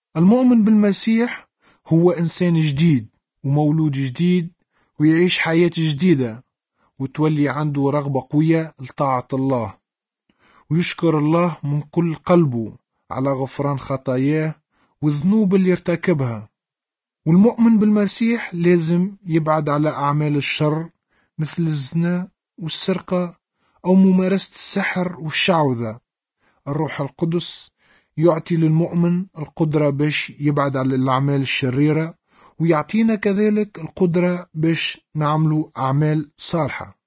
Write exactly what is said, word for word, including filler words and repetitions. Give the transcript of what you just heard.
المؤمن بالمسيح هو إنسان جديد ومولود جديد، ويعيش حياة جديدة، وتولي عنده رغبة قوية لطاعة الله، ويشكر الله من كل قلبه على غفران خطاياه والذنوب اللي ارتكبها. والمؤمن بالمسيح لازم يبعد على أعمال الشر مثل الزنا والسرقة أو ممارسة السحر والشعوذة. الروح القدس يعطي للمؤمن القدرة باش يبعد على الأعمال الشريرة، ويعطينا كذلك القدرة باش نعملوا أعمال صالحة.